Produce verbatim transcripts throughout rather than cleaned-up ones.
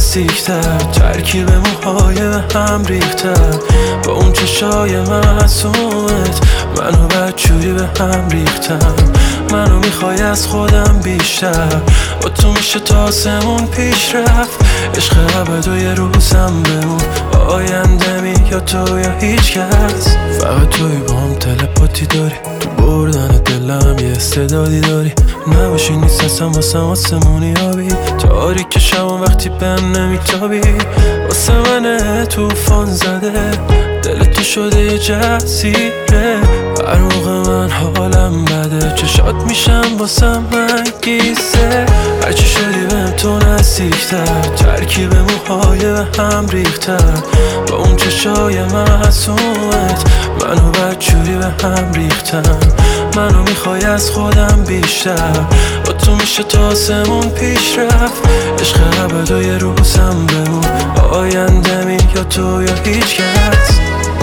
نزدیکتر، ترکیب موهای به هم ریختر، با اون چشای معصومت منو بدجوری به هم ریختم. منو میخوای از خودم بیشتر، با تو میشه تا آسمون پیش رفت. عشق ابد و یه روزم بمون، آینده می یا تو یا هیچ کس. فقط توی با هم تلپاتی داری، تو بردن دلم یه استعدادی داری. نباشی نیست اصلا واسه آسمونی آبی، تاریک شبم وقتی بهم نمیتابی. واسه من توفان زده، دل تو شده یه جزیره. هر موقع من حالم بده، چشات میشم واسم انگیزه. هرچی شدی بهم تو نزدیکتر، ترکیب موهای به هم ریختر، با اون چشای معصومت منو بدجوری به هم ریختم. منو میخوای از خودم بیشتر، با تو میشه تا آسمون پیش رفت. عشق ابد و یه روزم بمون، آینده می یا تو یا هیچ کس.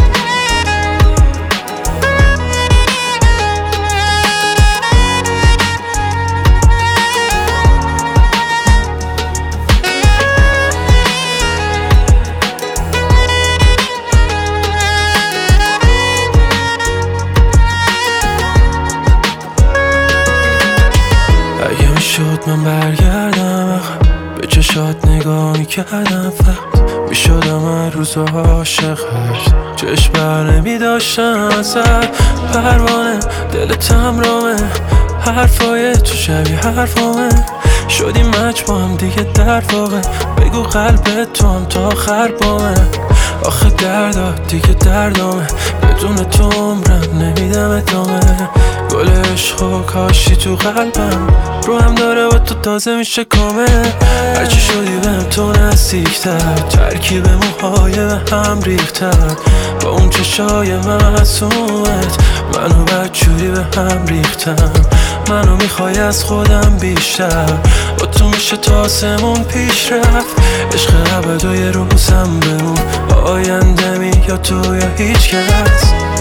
اگه میشد من برگردم، به چشات نگاه میکردم، فقط میشدم هر روز عاشق. هرد چشم بر نمیداشتم ازت، پروانه دلتم رامه، حرفای تو شبیه حرفامه. شدیم مچ با هم دیگه در واقع، بگو قلبت تو هم تا آخر بامه. آخه دردات دیگه دردامه، بدون تو عمرم نمیدم ادامه. گل عشق و کاشی تو قلبم، رو هم داره با تو تازه میشه کامه. هرچی شدی بهم تو نزدیکتر، ترکیب موهای به هم ریختر، با اون چشای معصومت منو بدجوری به هم ریختم. منو میخوای از خودم بیشتر، با تو میشه تا آسمون پیش رفت. عشق ابد و یه روزم بمون، آینده می یا تو یا هیچ کس.